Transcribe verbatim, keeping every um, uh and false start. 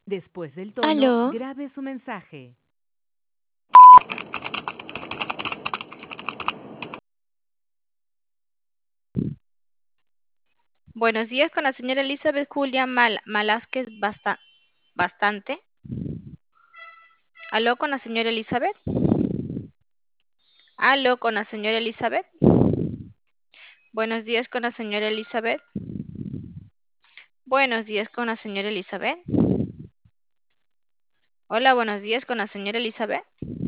Después del tono, Aló, grabe su mensaje. Buenos días con la señora Elizabeth Julia Mal Malásquez Basta- Bastante. Aló con la señora Elizabeth. Aló con la señora Elizabeth. Buenos días con la señora Elizabeth. Buenos días con la señora Elizabeth. Hola, buenos días con la señora Elizabeth.